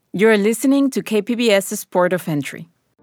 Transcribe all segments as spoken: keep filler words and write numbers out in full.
You're listening to KPBS's Port of Entry.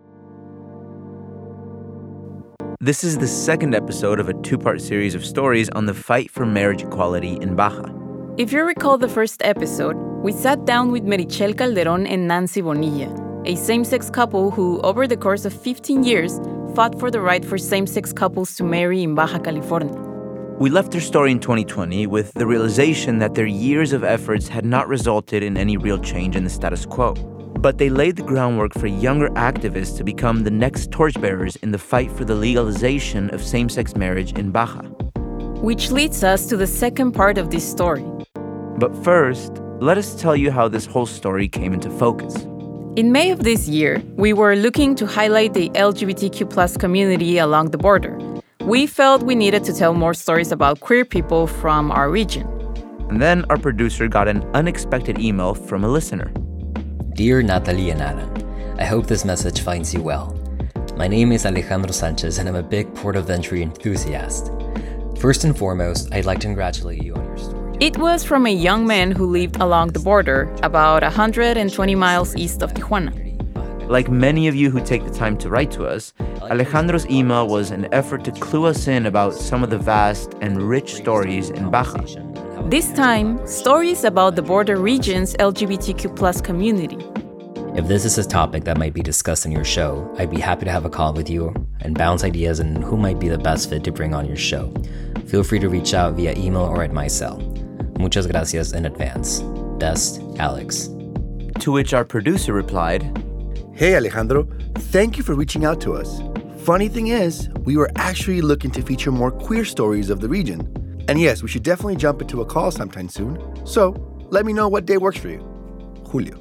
This is the second episode of a two-part series of stories on the fight for marriage equality in Baja. If you recall the first episode, we sat down with Meritxell Calderón and Nancy Bonilla, a same-sex couple who, over the course of fifteen years, fought for the right for same-sex couples to marry in Baja California. We left their story in twenty twenty with the realization that their years of efforts had not resulted in any real change in the status quo. But they laid the groundwork for younger activists to become the next torchbearers in the fight for the legalization of same-sex marriage in Baja. Which leads us to the second part of this story. But first, let us tell you how this whole story came into focus. In May of this year, we were looking to highlight the L G B T Q plus community along the border. We felt we needed to tell more stories about queer people from our region. And then our producer got an unexpected email from a listener. Dear Natalie and Alan, I hope this message finds you well. My name is Alejandro Sanchez and I'm a big Port of Entry enthusiast. First and foremost, I'd like to congratulate you on your story. It was from a young man who lived along the border, about one hundred twenty miles east of Tijuana. Like many of you who take the time to write to us, Alejandro's email was an effort to clue us in about some of the vast and rich stories in Baja. This time, stories about the border region's L G B T Q plus community. If this is a topic that might be discussed in your show, I'd be happy to have a call with you and bounce ideas on who might be the best fit to bring on your show. Feel free to reach out via email or at my cell. Muchas gracias in advance. Best, Alex. To which our producer replied, Hey Alejandro, thank you for reaching out to us. Funny thing is, we were actually looking to feature more queer stories of the region. And yes, we should definitely jump into a call sometime soon. So, let me know what day works for you. Julio.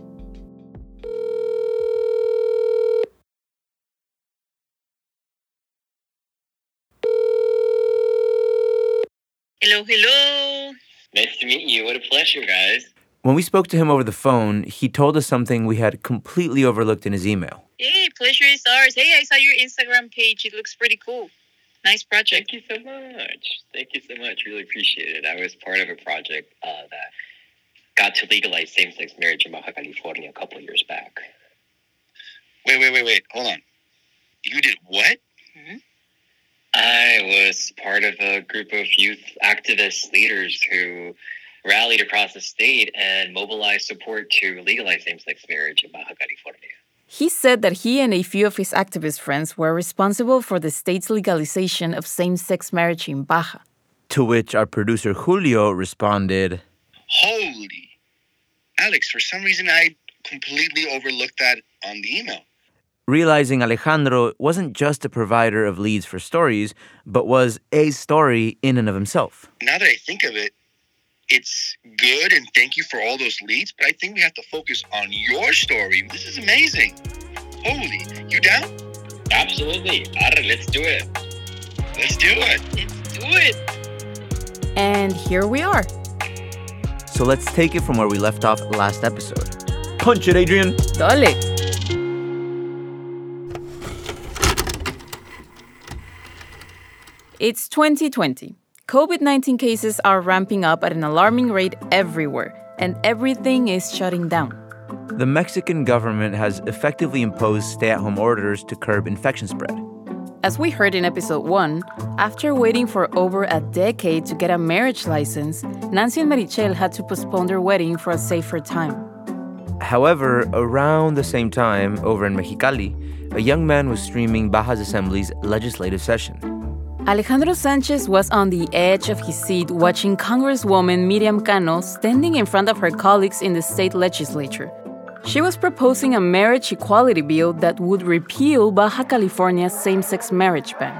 Hello, hello. Nice to meet you. What a pleasure, guys. When we spoke to him over the phone, he told us something we had completely overlooked in his email. Hey, pleasure is ours. Hey, I saw your Instagram page. It looks pretty cool. Nice project. Thank you so much. Thank you so much. Really appreciate it. I was part of a project uh, that got to legalize same-sex marriage in Baja California a couple of years back. Wait, wait, wait, wait. Hold on. You did what? Mm-hmm. I was part of a group of youth activist leaders who rallied across the state and mobilized support to legalize same-sex marriage in Baja California. He said that he and a few of his activist friends were responsible for the state's legalization of same-sex marriage in Baja. To which our producer Julio responded, Holy. Alex, for some reason I completely overlooked that on the email. Realizing Alejandro wasn't just a provider of leads for stories, but was a story in and of himself. Now that I think of it, it's good and thank you for all those leads, but I think we have to focus on your story. This is amazing. Holy, you down? Absolutely. All right, let's do it. Let's do it. Let's do it. And here we are. So let's take it from where we left off last episode. Punch it, Adrian. Dale. It's twenty twenty. COVID nineteen cases are ramping up at an alarming rate everywhere, and everything is shutting down. The Mexican government has effectively imposed stay-at-home orders to curb infection spread. As we heard in episode one, after waiting for over a decade to get a marriage license, Nancy and Meritxell had to postpone their wedding for a safer time. However, around the same time, over in Mexicali, a young man was streaming Baja's Assembly's legislative session. Alejandro Sanchez was on the edge of his seat watching Congresswoman Miriam Cano standing in front of her colleagues in the state legislature. She was proposing a marriage equality bill that would repeal Baja California's same-sex marriage ban.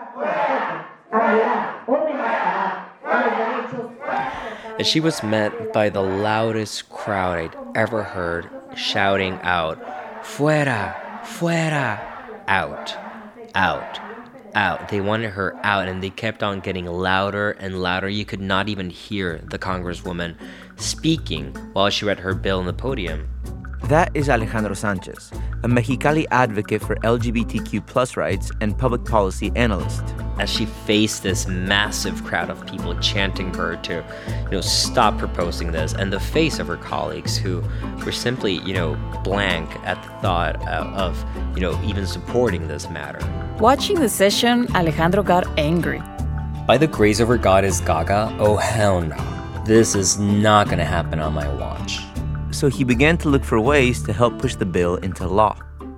And she was met by the loudest crowd I'd ever heard shouting out, Fuera, fuera, out, out. Out. They wanted her out, and they kept on getting louder and louder. You could not even hear the Congresswoman speaking while she read her bill on the podium. That is Alejandro Sanchez, a Mexicali advocate for L G B T Q plus rights and public policy analyst. as she faced this massive crowd of people chanting for her to, you know, stop proposing this, and the face of her colleagues who were simply, you know, blank at the thought of, you know, even supporting this matter. Watching the session, Alejandro got angry. By the grace of her goddess Gaga, oh hell no. This is not gonna happen on my watch. So he began to look for ways to help push the bill into law.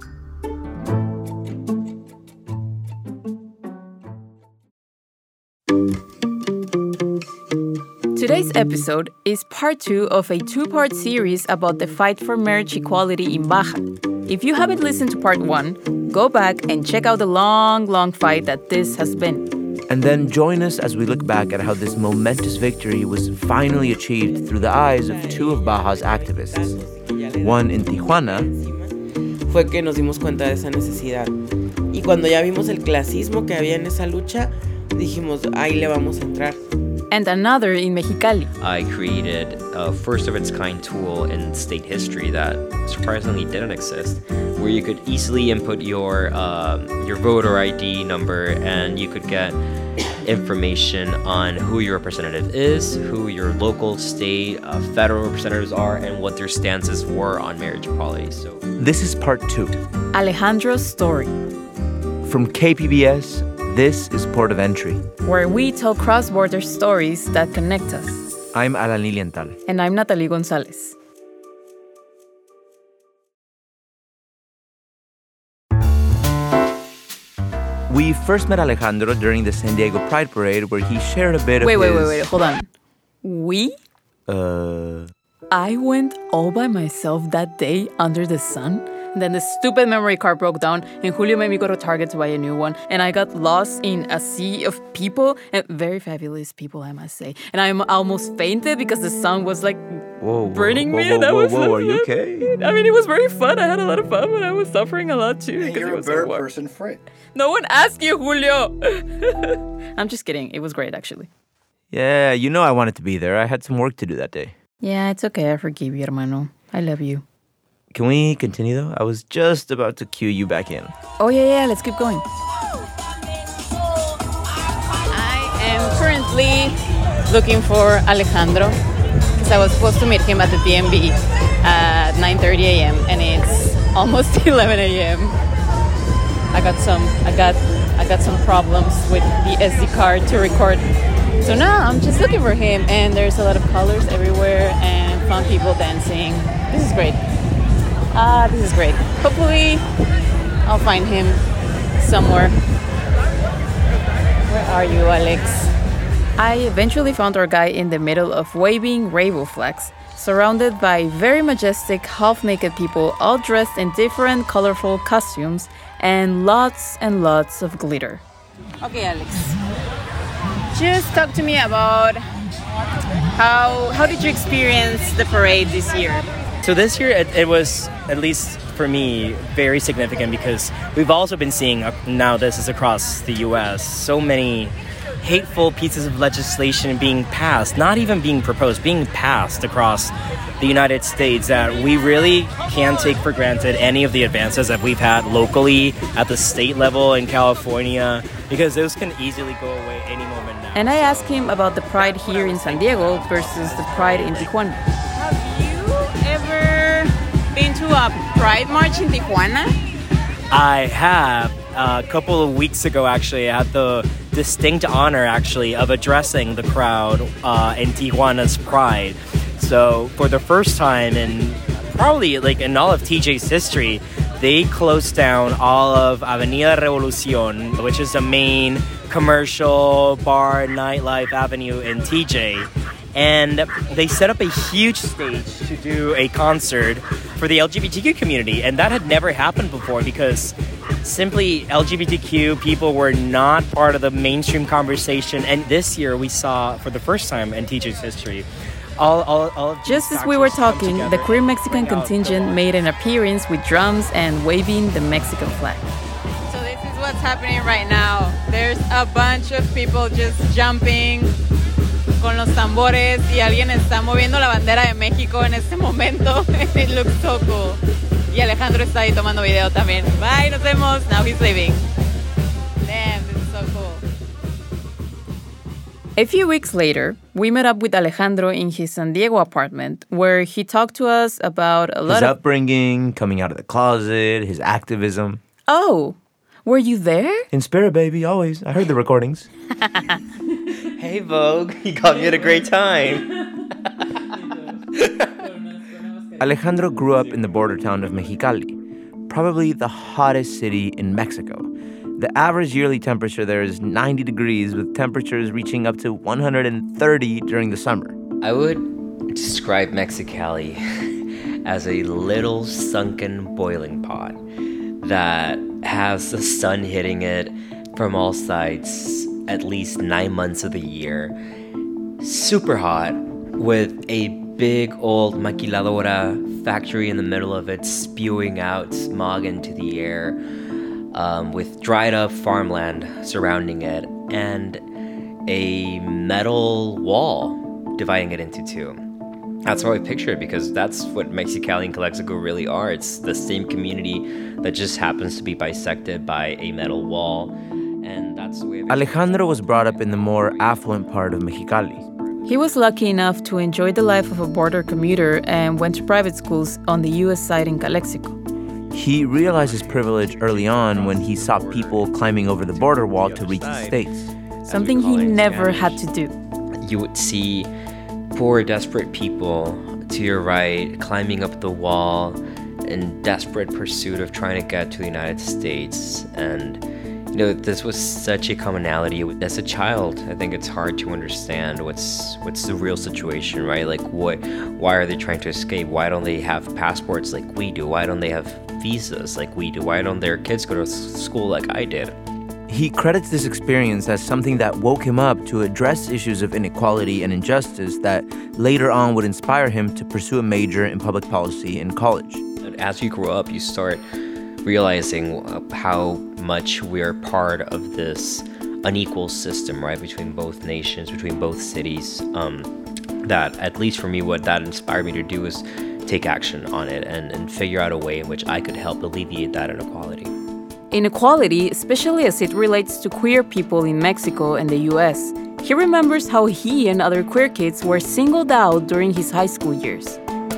Today's episode is part two of a two-part series about the fight for marriage equality in Baja. If you haven't listened to part one, go back and check out the long, long fight that this has been. And then join us as we look back at how this momentous victory was finally achieved through the eyes of two of Baja's activists. One in Tijuana. Fue que nos dimos cuenta de esa necesidad. Y cuando ya vimos el clasismo que había en esa lucha, dijimos, ahí le vamos a entrar. And another in Mexicali. I created a first-of-its-kind tool in state history that surprisingly didn't exist, where you could easily input your uh, your voter I D number and you could get information on who your representative is, who your local, state, uh, federal representatives are, and what their stances were on marriage equality. So this is part two. Alejandro's story. From K P B S, this is Port of Entry, where we tell cross-border stories that connect us. I'm Alan Lilienthal. And I'm Natalie Gonzalez. We first met Alejandro during the San Diego Pride Parade, where he shared a bit of wait, his... Wait, wait, wait, hold on. We? Uh... I went all by myself that day under the sun. And then the stupid memory card broke down, and Julio made me go to Target to buy a new one. And I got lost in a sea of people, and very fabulous people, I must say. And I almost fainted because the sun was like whoa, burning whoa, me. Whoa, and I whoa, was whoa, whoa, are you okay? I mean, it was very fun. I had a lot of fun, but I was suffering a lot too. Hey, you're a better person for it. No one asked you, Julio. I'm just kidding. It was great, actually. Yeah, you know I wanted to be there. I had some work to do that day. Yeah, it's okay. I forgive you, hermano. I love you. Can we continue, though? I was just about to cue you back in. Oh, yeah, yeah. Let's keep going. I am currently looking for Alejandro because I was supposed to meet him at the D M V at nine thirty a.m. and it's almost eleven a.m. I got some, I got, I got some problems with the S D card to record. So now I'm just looking for him, and there's a lot of colors everywhere and fun people dancing. This is great. Ah, uh, this is great. Hopefully, I'll find him somewhere. Where are you, Alex? I eventually found our guy in the middle of waving rainbow flags, surrounded by very majestic, half-naked people, all dressed in different colorful costumes, and lots and lots of glitter. Okay, Alex. Just talk to me about how how did you experience the parade this year? So this year, it, it was, at least for me, very significant because we've also been seeing, uh, now this is across the U S, so many hateful pieces of legislation being passed, not even being proposed, being passed across the United States that we really can't take for granted any of the advances that we've had locally at the state level in California, because those can easily go away any moment now. And I asked him about the pride here in San Diego versus the pride in Tijuana. Been to a pride march in Tijuana? I have. Uh, a couple of weeks ago, actually, I had the distinct honor, actually, of addressing the crowd uh, in Tijuana's pride. So, for the first time in probably like in all of T J's history, they closed down all of Avenida Revolucion, which is the main commercial bar nightlife avenue in T J. And they set up a huge stage to do a concert for the L G B T Q community. And that had never happened before because simply L G B T Q people were not part of the mainstream conversation. And this year we saw, for the first time in T J's history, all, all, all of Just as we were talking, the queer Mexican contingent made an appearance with drums and waving the Mexican flag. So this is what's happening right now. There's a bunch of people just jumping con los tambores y alguien está moviendo la bandera de México en este momento. It looks so cool. Y Alejandro está ahí tomando video también. Bye, nos vemos. Now he's leaving. Damn, this is so cool. A few weeks later, we met up with Alejandro in his San Diego apartment, where he talked to us about a lot his of... upbringing, coming out of the closet, his activism. Oh, were you there? In spirit, baby, always. I heard the recordings. Hey, Vogue, you got me at a great time. Alejandro grew up in the border town of Mexicali, probably the hottest city in Mexico. The average yearly temperature there is ninety degrees, with temperatures reaching up to one hundred thirty during the summer. I would describe Mexicali as a little sunken boiling pot that has the sun hitting it from all sides at least nine months of the year. Super hot, with a big old maquiladora factory in the middle of it, spewing out smog into the air, um, with dried up farmland surrounding it, and a metal wall dividing it into two. That's how I picture it, because that's what Mexicali and Calexico really are. It's the same community that just happens to be bisected by a metal wall, and that's the way of Alejandro was brought up in the more affluent part of Mexicali. He was lucky enough to enjoy the life of a border commuter and went to private schools on the U S side in Calexico. He realized his privilege early on when he saw people climbing over the border wall to reach the States. Something he never had to do. You would see poor, desperate people to your right climbing up the wall in desperate pursuit of trying to get to the United States. And you know, this was such a commonality. As a child, I think it's hard to understand what's what's the real situation, right? Like, what? Why are they trying to escape? Why don't they have passports like we do? Why don't they have visas like we do? Why don't their kids go to school like I did? He credits this experience as something that woke him up to address issues of inequality and injustice that later on would inspire him to pursue a major in public policy in college. As you grow up, you start realizing how much we're part of this unequal system, right, between both nations, between both cities. Um, that, at least for me, what that inspired me to do is take action on it and, and figure out a way in which I could help alleviate that inequality. Inequality, especially as it relates to queer people in Mexico and the U S. He remembers how he and other queer kids were singled out during his high school years.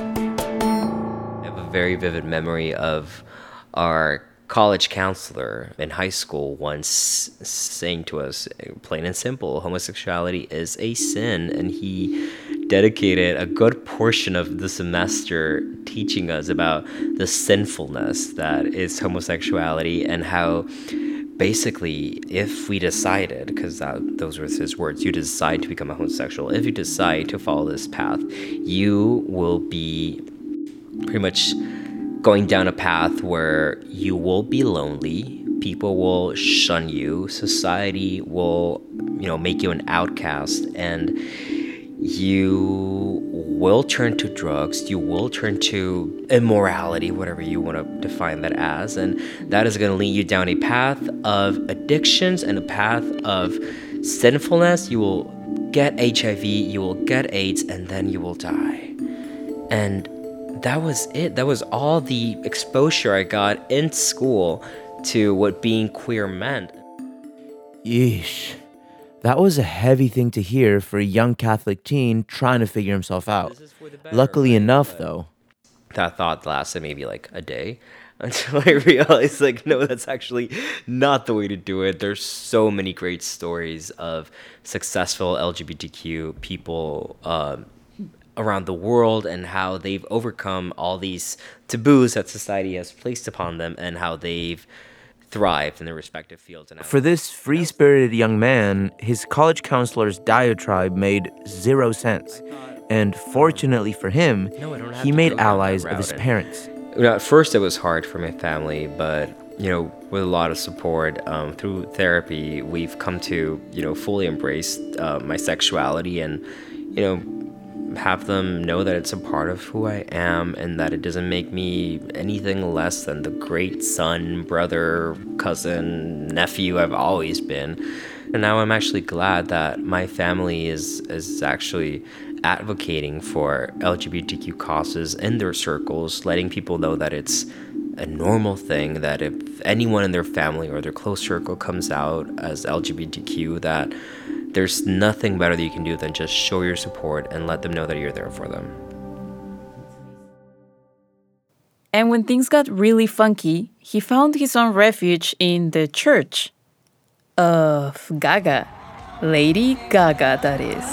I have a very vivid memory of our college counselor in high school once saying to us, plain and simple, homosexuality is a sin, and he dedicated a good portion of the semester teaching us about the sinfulness that is homosexuality, and how basically if we decided, because those were his words, you decide to become a homosexual, if you decide to follow this path, you will be pretty much going down a path where you will be lonely, people will shun you, society will, you know, make you an outcast, and you will turn to drugs, you will turn to immorality, whatever you want to define that as, and that is going to lead you down a path of addictions and a path of sinfulness. You will get H I V, you will get AIDS, and then you will die. And that was it. That was all the exposure I got in school to what being queer meant. Yeesh. That was a heavy thing to hear for a young Catholic teen trying to figure himself out. Better, Luckily right? enough, though. That thought lasted maybe like a day until I realized, like, no, that's actually not the way to do it. There's so many great stories of successful L G B T Q people um, around the world, and how they've overcome all these taboos that society has placed upon them, and how they've thrived in their respective fields. And for this free-spirited young man, his college counselor's diatribe made zero sense. And fortunately for him, no, he made allies of his parents. You know, at first it was hard for my family, but you know, with a lot of support um, through therapy, we've come to, you know, fully embrace uh, my sexuality, and you know, have them know that it's a part of who I am, and that it doesn't make me anything less than the great son, brother, cousin, nephew I've always been. And now I'm actually glad that my family is is actually advocating for L G B T Q causes in their circles, letting people know that it's a normal thing, that if anyone in their family or their close circle comes out as L G B T Q, that there's nothing better that you can do than just show your support and let them know that you're there for them. And when things got really funky, he found his own refuge in the church of Gaga. Lady Gaga, that is.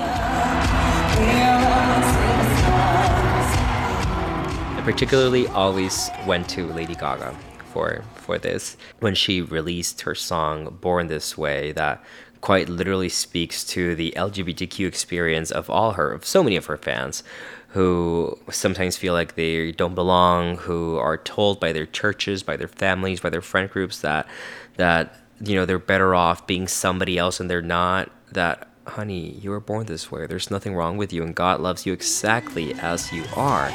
I particularly always went to Lady Gaga for, for this. When she released her song, Born This Way, that quite literally speaks to the L G B T Q experience of all her, of so many of her fans, who sometimes feel like they don't belong, who are told by their churches, by their families, by their friend groups that, that you know, they're better off being somebody else and they're not, that, honey, you were born this way. There's nothing wrong with you and God loves you exactly as you are.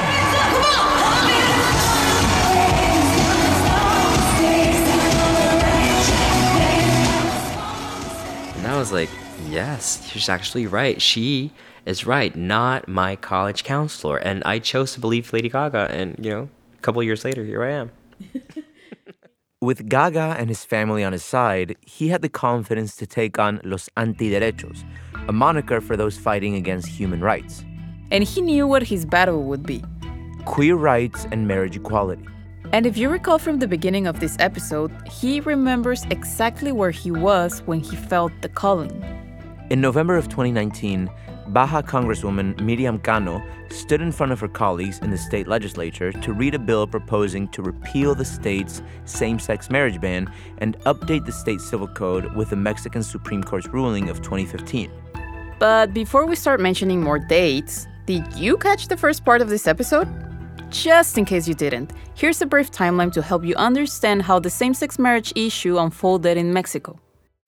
And I was like, yes, she's actually right. She is right, not my college counselor. And I chose to believe Lady Gaga, and, you know, a couple years later, here I am. With Gaga and his family on his side, he had the confidence to take on Los Antiderechos, a moniker for those fighting against human rights. And he knew what his battle would be: queer rights and marriage equality. And if you recall from the beginning of this episode, he remembers exactly where he was when he felt the calling. In November of twenty nineteen, Baja Congresswoman Miriam Cano stood in front of her colleagues in the state legislature to read a bill proposing to repeal the state's same-sex marriage ban and update the state civil code with the Mexican Supreme Court's ruling of twenty fifteen. But before we start mentioning more dates, did you catch the first part of this episode? Just in case you didn't, here's a brief timeline to help you understand how the same-sex marriage issue unfolded in Mexico.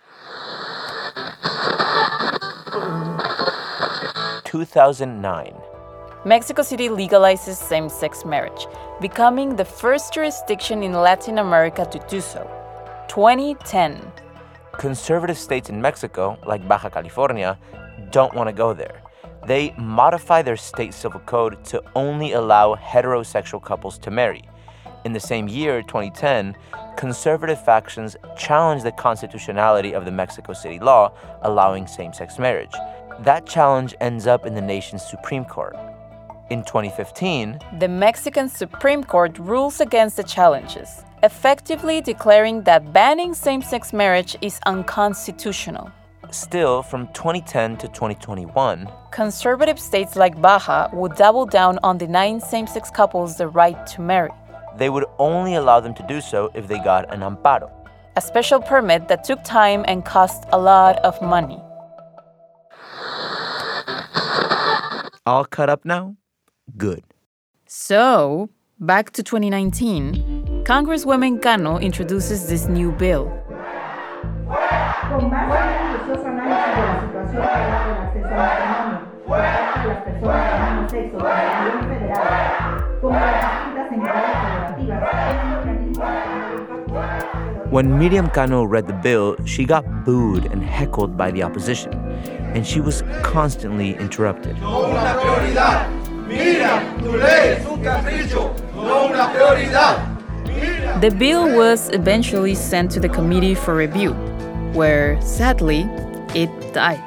two thousand nine. Mexico City legalizes same-sex marriage, becoming the first jurisdiction in Latin America to do so. twenty ten. Conservative states in Mexico, like Baja California, don't want to go there. They modify their state civil code to only allow heterosexual couples to marry. In the same year, twenty ten, conservative factions challenged the constitutionality of the Mexico City law allowing same-sex marriage. That challenge ends up in the nation's Supreme Court. In twenty fifteen, the Mexican Supreme Court rules against the challenges, effectively declaring that banning same-sex marriage is unconstitutional. Still, from twenty ten to twenty twenty-one, conservative states like Baja would double down on denying same-sex couples the right to marry. They would only allow them to do so if they got an amparo, a special permit that took time and cost a lot of money. All caught up now? Good. So, back to twenty nineteen, Congresswoman Cano introduces this new bill. When Miriam Cano read the bill, she got booed and heckled by the opposition, and she was constantly interrupted. The bill was eventually sent to the committee for review, where, sadly, it died.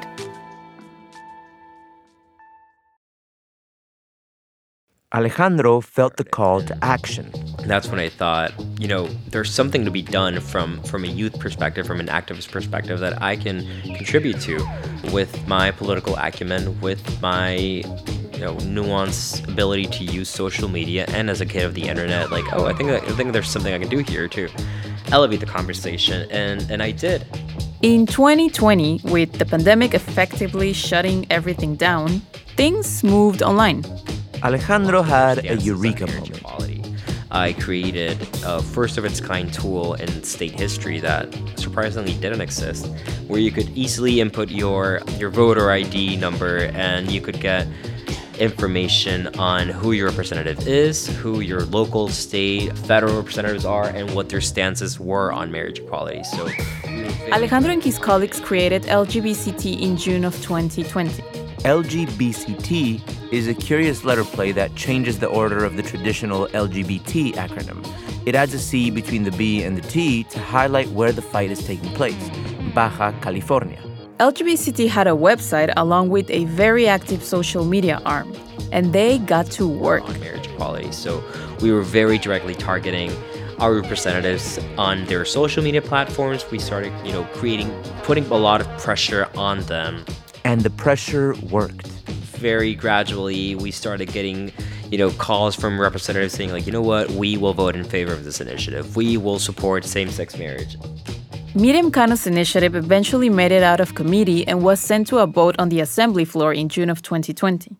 Alejandro felt the call to action. That's when I thought, you know, there's something to be done from, from a youth perspective, from an activist perspective that I can contribute to with my political acumen, with my, you know, nuanced ability to use social media, and as a kid of the internet, like, oh, I think I think there's something I can do here to elevate the conversation, and, and I did. In twenty twenty, with the pandemic effectively shutting everything down, things moved online. Alejandro had a eureka moment. I created a first-of-its-kind tool in state history that surprisingly didn't exist, where you could easily input your, your voter I D number and you could get information on who your representative is, who your local, state, federal representatives are, and what their stances were on marriage equality. So, Alejandro and his colleagues created L G B C T in June of twenty twenty. L G B C T is a curious letter play that changes the order of the traditional L G B T acronym. It adds a C between the B and the T to highlight where the fight is taking place, Baja California. L G B T T had a website along with a very active social media arm, and they got to work. On marriage equality. So we were very directly targeting our representatives on their social media platforms. We started, you know, creating, putting a lot of pressure on them. And the pressure worked. Very gradually, we started getting, you know, calls from representatives saying, like, you know what, we will vote in favor of this initiative. We will support same-sex marriage. Miriam Cano's initiative eventually made it out of committee and was sent to a vote on the assembly floor in June of twenty twenty.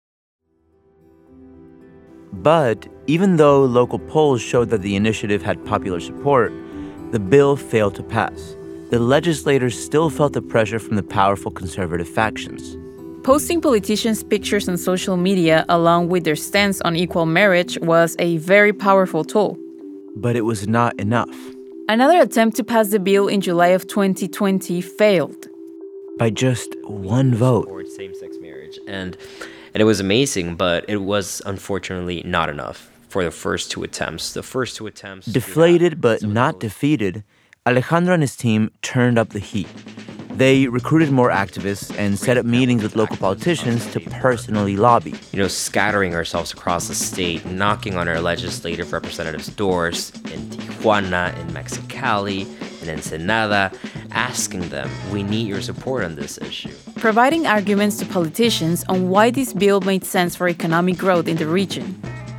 But even though local polls showed that the initiative had popular support, the bill failed to pass. The legislators still felt the pressure from the powerful conservative factions. Posting politicians' pictures on social media along with their stance on equal marriage was a very powerful tool. But it was not enough. Another attempt to pass the bill in July of twenty twenty failed. By just one vote. Support same-sex marriage. And, and it was amazing, but it was unfortunately not enough for the first two attempts. The first two attempts... Deflated but not defeated, Alejandro and his team turned up the heat. They recruited more activists and set up meetings with local politicians to personally lobby. You know, scattering ourselves across the state, knocking on our legislative representatives' doors in Tijuana, in Mexicali, in Ensenada, asking them, we need your support on this issue. Providing arguments to politicians on why this bill made sense for economic growth in the region.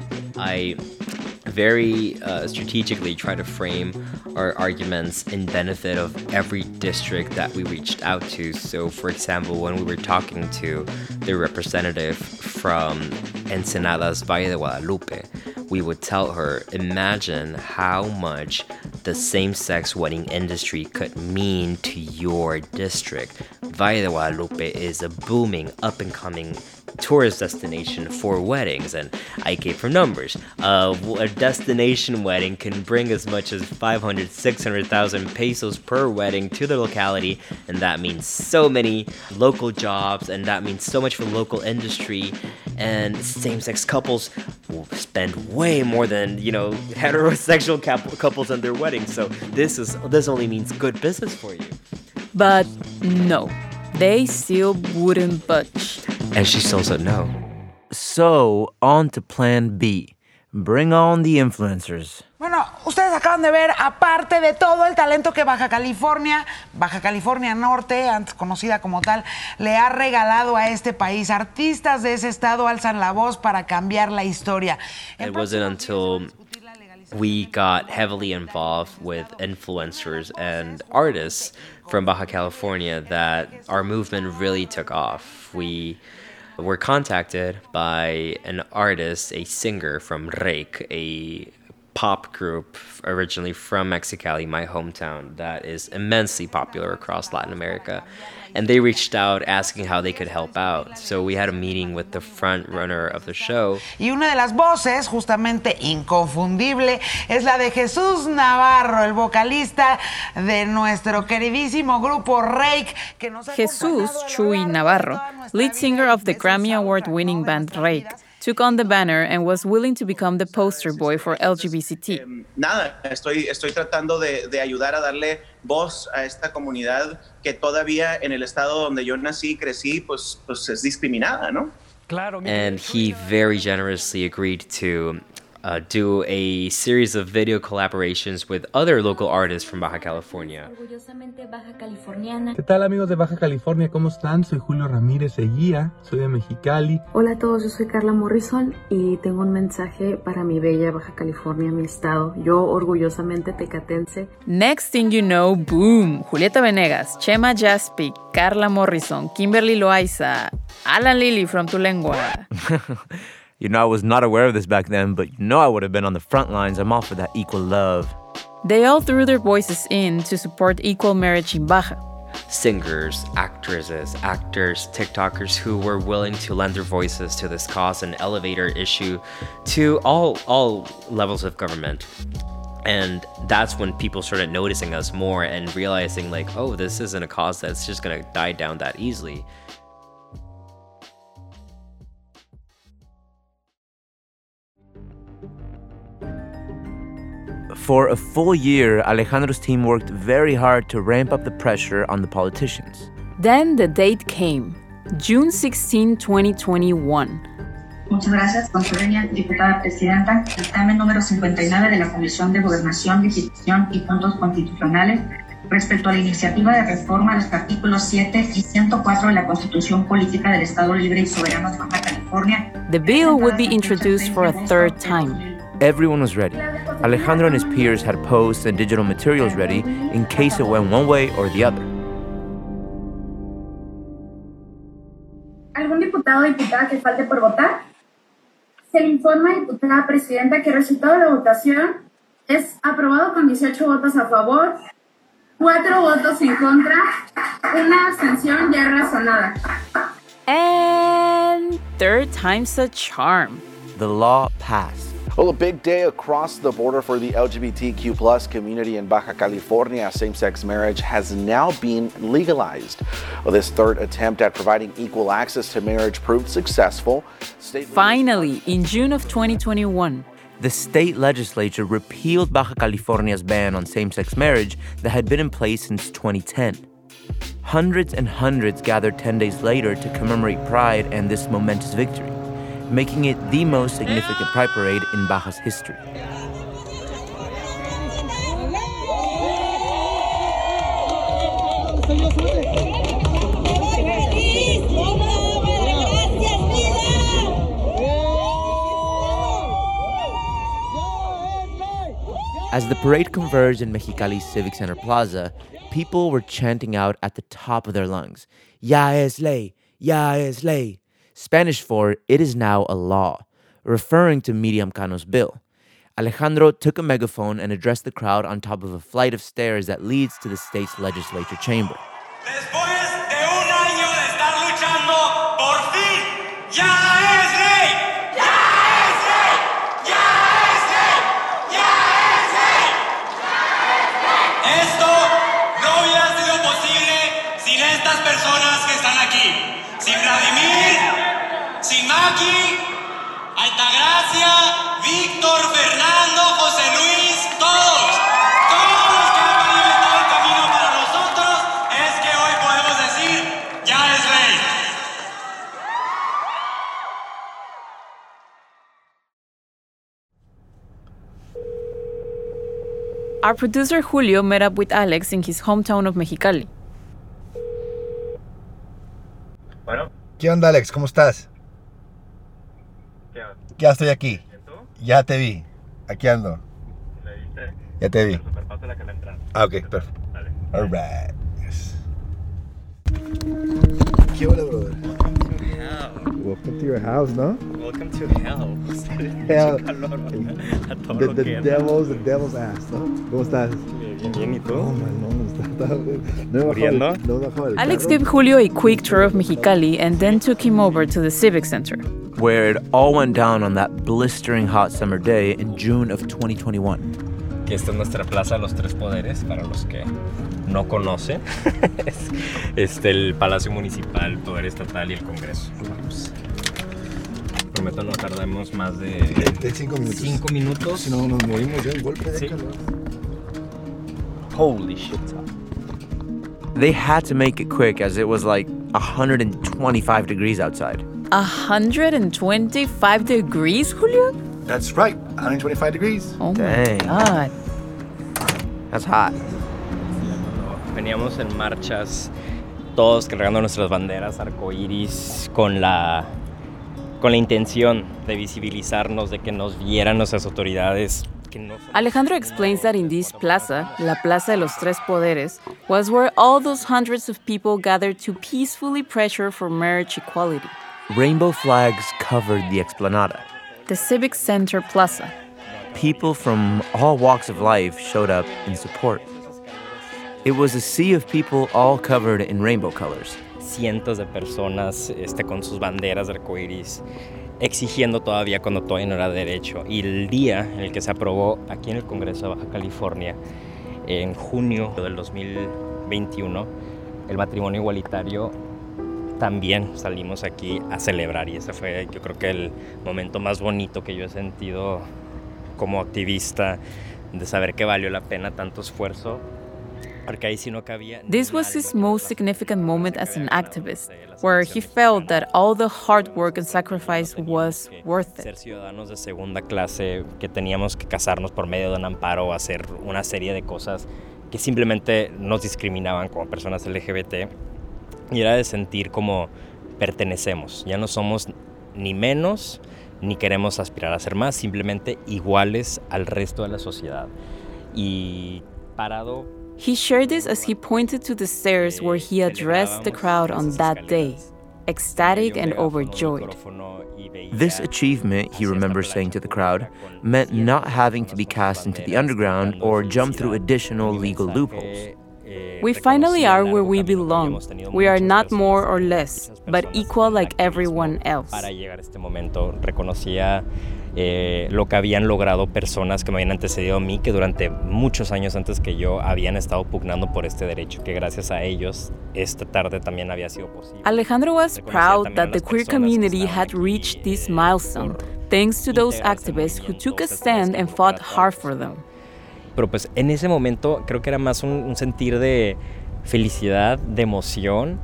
I very uh, strategically try to frame our arguments in benefit of every district that we reached out to. So, for example, when we were talking to the representative from Ensenada's Valle de Guadalupe, we would tell her, imagine how much the same-sex wedding industry could mean to your district. Valle de Guadalupe is a booming, up-and-coming tourist destination for weddings, and I gave her numbers. Uh, a destination wedding can bring as much as five hundred, six hundred thousand pesos per wedding to the locality, and that means so many local jobs, and that means so much for local industry, and same-sex couples will spend way more than, you know, heterosexual couples on their weddings, so this is this only means good business for you. But no, they still wouldn't budge. And she still said no. So, on to plan B. Bring on the influencers. Bueno, ustedes acaban de ver, aparte de todo el talento que Baja California, Baja California Norte, antes conocida como tal, le ha regalado a este país. Artistas de ese estado alzan la voz para cambiar la historia. It wasn't until we got heavily involved with influencers and artists from Baja California that our movement really took off. We were contacted by an artist, a singer from Reik, a pop group originally from Mexicali, my hometown, that is immensely popular across Latin America. And they reached out asking how they could help out. So we had a meeting with the front runner of the show. Y una de las voces, justamente inconfundible, es la de Jesús Navarro, el vocalista de nuestro queridísimo grupo Reik. Que nos ha Jesús Chuy Navarro, lead singer of the Grammy Award-winning band Reik, took on the banner and was willing to become the poster boy for L G B T T. Eh, nada, estoy, estoy tratando de, de ayudar a darle voz a esta comunidad que todavía en el estado donde yo nací y crecí, pues, pues es discriminada, ¿no? And he very generously agreed to uh, do a series of video collaborations with other local artists from Baja California. ¿Qué tal, amigos de Baja California? ¿Cómo están? Soy Julio Ramírez Eguía, soy de Mexicali. Hola a todos, yo soy Carla Morrison y tengo un mensaje para mi bella Baja California, mi estado. Yo orgullosamente tecatense. Next thing you know, boom! Julieta Venegas, Chema Jaspi, Carla Morrison, Kimberly Loaiza, Alan Lily from Tu Lengua. You know, I was not aware of this back then, but you know I would have been on the front lines. I'm all for that equal love. They all threw their voices in to support equal marriage in Baja. Singers, actresses, actors, TikTokers who were willing to lend their voices to this cause and elevate our issue to all all levels of government. And that's when people started noticing us more and realizing, like, oh, this isn't a cause that's just going to die down that easily. For a full year, Alejandro's team worked very hard to ramp up the pressure on the politicians. Then the date came, June sixteenth, twenty twenty-one. Muchas gracias, Consueña, diputada presidenta. Dictamen número cincuenta y nueve de la Comisión de Gobernación, Legislación y Puntos Constitucionales respecto a la iniciativa de reforma a los artículos siete y ciento cuatro de la Constitución Política del Estado Libre y Soberano de Baja California. The bill would be introduced for a third time. Everyone was ready. Alejandro and his peers had posts and digital materials ready in case it went one way or the other. ¿Algún diputado o diputada que falte por votar? Se le informa, diputada presidenta, que el resultado de la votación es aprobado con dieciocho votos a favor, cuatro votos en contra, una abstención ya razonada. And third time's a charm. The law passed. Well, a big day across the border for the L G B T Q plus community in Baja California. Same-sex marriage has now been legalized. Well, this third attempt at providing equal access to marriage proved successful. State Finally, in June of twenty twenty-one, the state legislature repealed Baja California's ban on same-sex marriage that had been in place since twenty ten. Hundreds and hundreds gathered ten days later to commemorate Pride and this momentous victory, making it the most significant Pride parade in Baja's history. As the parade converged in Mexicali's Civic Center Plaza, people were chanting out at the top of their lungs, "Ya es ley, ya es ley," Spanish for "it is now a law," referring to Miriam Cano's bill. Alejandro took a megaphone and addressed the crowd on top of a flight of stairs that leads to the state's legislature chamber. Después de un año de estar luchando, por fin, ya es ley. Ya es ley. Ya es ley. Ya es ley. Esto no hubiera sido posible sin estas personas que están aquí. Sin Vladimir, sin Maki, Altagracia, Víctor, Fernando, José Luis, todos, todos los que han pavimentado el camino para nosotros, es que hoy podemos decir, ya es ley. Our producer Julio met up with Alex in his hometown of Mexicali. Bueno. ¿Qué onda, Alex? ¿Cómo estás? ¿Qué onda? Ya estoy aquí. ¿Y tú? Ya te vi. Aquí ando. ¿Me viste? Ya te vi. Super fácil la que la entrada. Ah, ok, perfecto. Dale. All right. Yes. ¿Qué onda, brother? Welcome to your house, ¿no? Welcome to hell. Hell. A todo The, lo the que da. devil's, the devil's ass, ¿no? ¿Cómo estás? Bien, bien, ¿y tú? No, man, no, no, está, está, no me bajó ¿Muriendo? el- no me bajó el Alex carro. gave Julio a quick tour of Mexicali and then took him over to the Civic Center. Where it all went down on that blistering hot summer day in June of twenty twenty-one. Que esta es nuestra Plaza de los Tres Poderes, para los que no conocen. Es este, el Palacio Municipal, el Poder Estatal y el Congreso. Vamos. Prometo no tardamos más de... De cinco minutos. Cinco minutos. Si no, nos morimos ya el golpe de Sí. calor. Holy shit. They had to make it quick as it was like one hundred twenty-five degrees outside. one hundred twenty-five degrees, Julio? That's right, one hundred twenty-five degrees. Oh Dang. my God. That's hot. Veníamos en marchas, todos cargando nuestras banderas arcoíris con la, con la intención de visibilizarnos, de que nos vieran nuestras autoridades. Que no son- Alejandro explains that in this plaza, la Plaza de los Tres Poderes, was where all those hundreds of people gathered to peacefully pressure for marriage equality. Rainbow flags covered the explanada. The Civic Center Plaza. People from all walks of life showed up in support. It was a sea of people all covered in rainbow colors. Cientos de personas este, con sus banderas de arcoíris, exigiendo todavía cuando todavía no era derecho. Y el día en el que se aprobó aquí en el Congreso de Baja California, en junio del dos mil veintiuno, el matrimonio igualitario, también salimos aquí a celebrar. Y ese fue, yo creo que el momento más bonito que yo he sentido como activista, de saber que valió la pena tanto esfuerzo This was his most significant moment as an activist, where he felt that all the hard work and sacrifice was worth it. Ser ciudadanos de segunda clase, que teníamos que casarnos por medio de un amparo, hacer una serie de cosas que simplemente nos discriminaban como personas L G B T, y era de sentir como pertenecemos, ya no somos ni menos, ni queremos aspirar a ser más, simplemente iguales al resto de la sociedad. Y parado... He shared this as he pointed to the stairs where he addressed the crowd on that day, ecstatic and overjoyed. This achievement, he remembers saying to the crowd, meant not having to be cast into the underground or jump through additional legal loopholes. We finally are where we belong. We are not more or less, but equal like everyone else. Para llegar a este momento, reconocía eh, lo que habían logrado personas que me habían antecedido a mí, que durante muchos años antes que yo habían estado pugnando por este derecho, que gracias a ellos esta tarde también había sido posible. Alejandro was proud that the queer community had reached this milestone, thanks to those activists who took a stand and fought hard for them. Pero pues en ese momento creo que era más un, un sentir de felicidad, de emoción,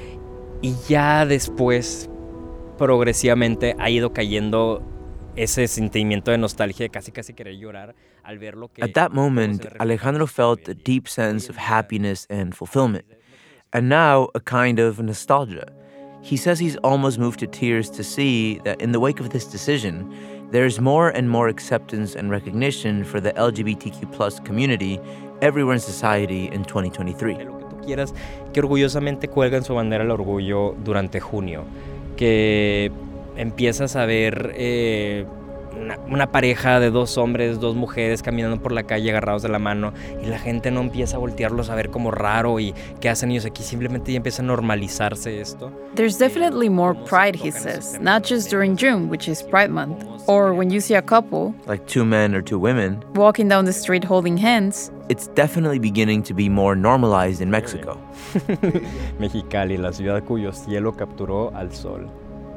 y ya después progresivamente ha ido cayendo ese sentimiento de nostalgia, de casi casi querer llorar al ver lo que... At that moment, Alejandro felt a deep sense of happiness and fulfillment, and now a kind of nostalgia. He says he's almost moved to tears to see that in the wake of this decision, there's more and more acceptance and recognition for the L G B T Q plus community everywhere in society in twenty twenty-three. Lo que tú quieras, que orgullosamente cuelgan su bandera el orgullo durante junio, que empiezas a ver eh, una, una pareja de dos hombres, dos mujeres caminando por la calle agarrados de la mano, y la gente no empieza a voltearlos a ver como raro y qué hacen ellos aquí, simplemente ya empieza a normalizarse esto. There's definitely more pride, he says, not just during June, which is Pride Month, or when you see a couple, like two men or two women, walking down the street holding hands. It's definitely beginning to be more normalized in Mexico. Mexicali, la ciudad cuyo cielo capturó al sol.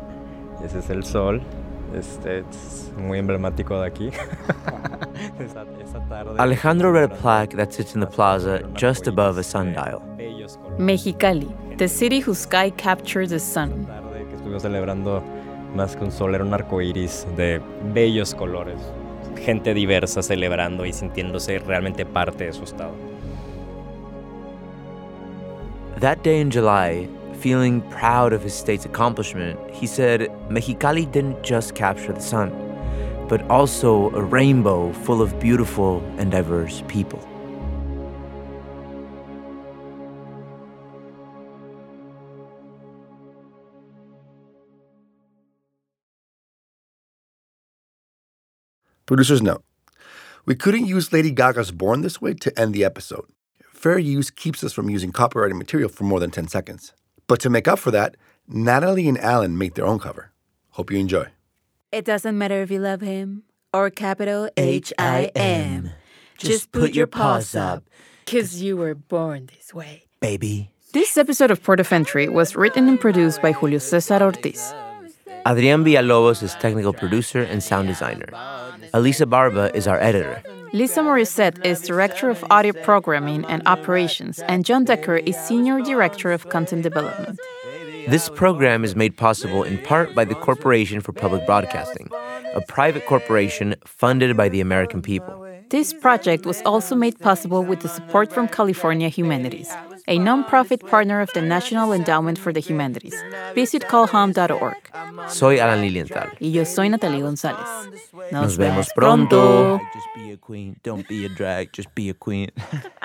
Ese es el sol. Este es muy emblemático de aquí. esa, esa tarde. Alejandro read a plaque that sits in the plaza just above a sundial. Mexicali, the city whose sky captured the sun. La tarde que estuvimos celebrando más que un sol, era un arco iris de bellos colores. Gente diversa celebrando y sintiéndose realmente parte de su estado. That day in July, feeling proud of his state's accomplishment, he said Mexicali didn't just capture the sun, but also a rainbow full of beautiful and diverse people. Producer's note: we couldn't use Lady Gaga's Born This Way to end the episode. Fair use keeps us from using copyrighted material for more than ten seconds. But to make up for that, Natalie and Alan make their own cover. Hope you enjoy. It doesn't matter if you love him or capital H I M. Just put your paws up, cause you were born this way, baby. This episode of Port of Entry was written and produced by Julio Cesar Ortiz. Adrián Villalobos is technical producer and sound designer. Elisa Barba is our editor. Lisa Morissette is Director of Audio Programming and Operations, and John Decker is Senior Director of Content Development. This program is made possible in part by the Corporation for Public Broadcasting, a private corporation funded by the American people. This project was also made possible with the support from California Humanities, a nonprofit partner of the National Endowment for the Humanities. Visit call home dot org. Soy Alan Lilienthal. Y yo soy Natalie González. Nos, Nos vemos pronto. pronto. Just be a queen. Don't be a drag. Just be a queen.